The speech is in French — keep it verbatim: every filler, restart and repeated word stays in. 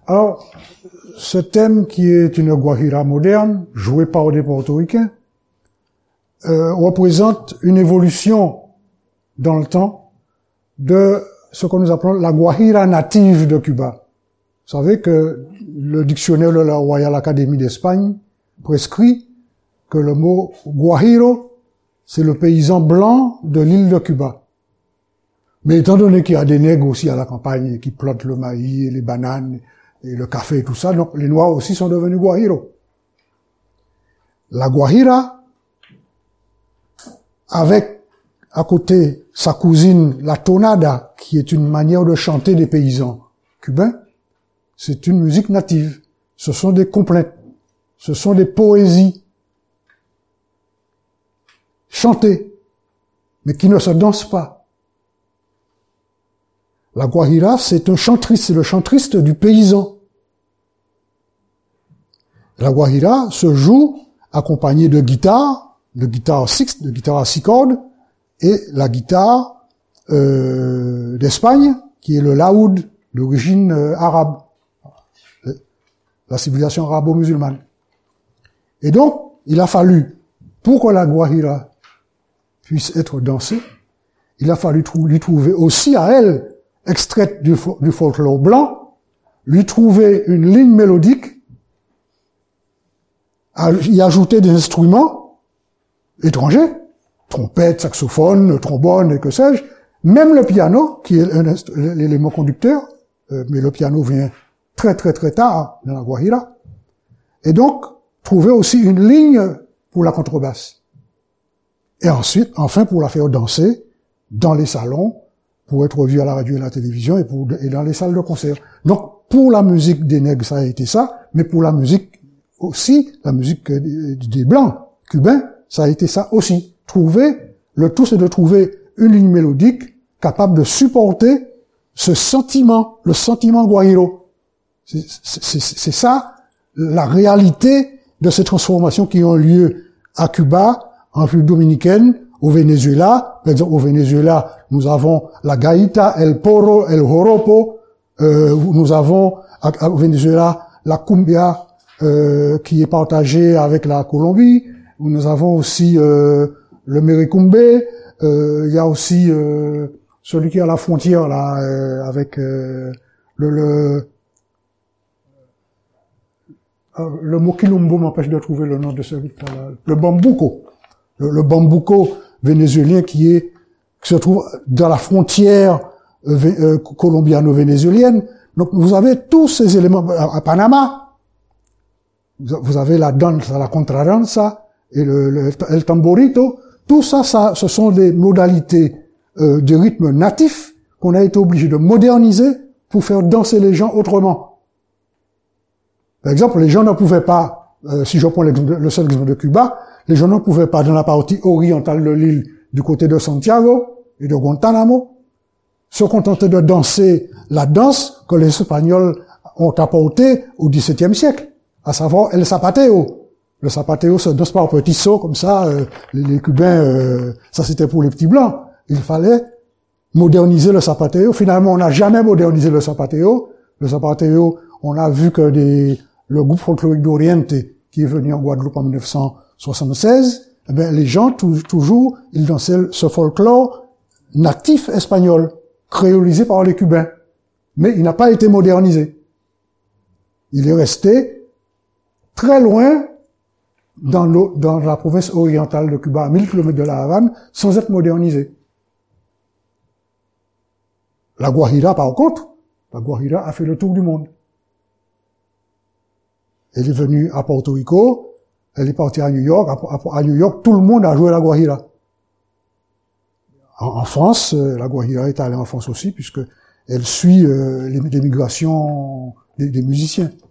Alors, ce thème qui est une guajira moderne, jouée par des portoricains, euh, représente une évolution dans le temps de ce que nous appelons la guajira native de Cuba. Vous savez que le dictionnaire de la Royal Academy d'Espagne prescrit que le mot guajiro, c'est le paysan blanc de l'île de Cuba. Mais étant donné qu'il y a des nègres aussi à la campagne qui plantent le maïs et les bananes et le café et tout ça, donc les noirs aussi sont devenus guajiro. La guajira, avec à côté sa cousine la tonada, qui est une manière de chanter des paysans cubains, c'est une musique native. Ce sont des complètes, ce sont des poésies chantées, mais qui ne se dansent pas. La guajira, c'est un chantrice, c'est le chantriste du paysan. La guajira se joue accompagnée de guitare, de guitare six, de guitare à six cordes, et la guitare euh, d'Espagne, qui est le laoud d'origine euh, arabe, la civilisation arabo-musulmane. Et donc, il a fallu, pour que la guajira puisse être dansée, il a fallu trou- lui trouver aussi à elle, extraite du, fo- du folklore blanc, lui trouver une ligne mélodique, à y ajouter des instruments étrangers, trompette, saxophone, trombone et que sais-je, même le piano, qui est un inst- l'élément conducteur, euh, mais le piano vient très très très tard dans la guajira, et donc trouver aussi une ligne pour la contrebasse. Et ensuite, enfin, pour la faire danser dans les salons, pour être vue à la radio et à la télévision, et, pour, et dans les salles de concert. Donc, pour la musique des nègres, ça a été ça, mais pour la musique aussi, la musique des Blancs cubains, ça a été ça aussi. Trouver, le tout c'est de trouver une ligne mélodique capable de supporter ce sentiment, le sentiment guajiro. C'est, c'est, c'est ça, la réalité de ces transformations qui ont lieu à Cuba, en République dominicaine, au Venezuela. Par exemple, au Venezuela, nous avons la gaita, el porro, el joropo. Euh, nous avons au Venezuela la cumbia euh, qui est partagée avec la Colombie. Nous avons aussi euh, le merecumbe. Euh, il y a aussi euh, celui qui est à la frontière là euh, avec euh, le, le le mot quilombo m'empêche de trouver le nom de ce rythme-là. Le bambuco. Le, le bambuco vénézuélien qui est, qui se trouve dans la frontière euh, euh, colombiano-vénézuélienne. Donc, vous avez tous ces éléments. À, à Panama, vous avez la danse, la contradanza et le, le el tamborito. Tout ça, ça, ce sont des modalités euh, de rythme natif qu'on a été obligé de moderniser pour faire danser les gens autrement. Par exemple, les gens ne pouvaient pas, euh, si je prends le seul exemple de Cuba, les gens ne pouvaient pas, dans la partie orientale de l'île, du côté de Santiago et de Guantanamo, se contenter de danser la danse que les Espagnols ont apportée au dix-septième siècle, à savoir el zapateo. Le zapateo se danse par petits sauts, comme ça, euh, les, les Cubains, euh, ça c'était pour les petits blancs. Il fallait moderniser le zapateo. Finalement, on n'a jamais modernisé le zapateo. Le zapateo, on a vu que des, le groupe folklorique d'Oriente, qui est venu en Guadeloupe en mille neuf cent soixante-seize, eh bien, les gens, tout, toujours, ils dansaient ce folklore natif espagnol, créolisé par les Cubains. Mais il n'a pas été modernisé. Il est resté très loin dans, le, dans la province orientale de Cuba, à mille kilomètres de la Havane, sans être modernisé. La guajira, par contre, la guajira a fait le tour du monde. Elle est venue à Porto Rico, elle est partie à New York. À, à, à New York, tout le monde a joué la guajira. En, en France, la guajira est allée en France aussi, puisque elle suit euh, les, les migrations des, des musiciens.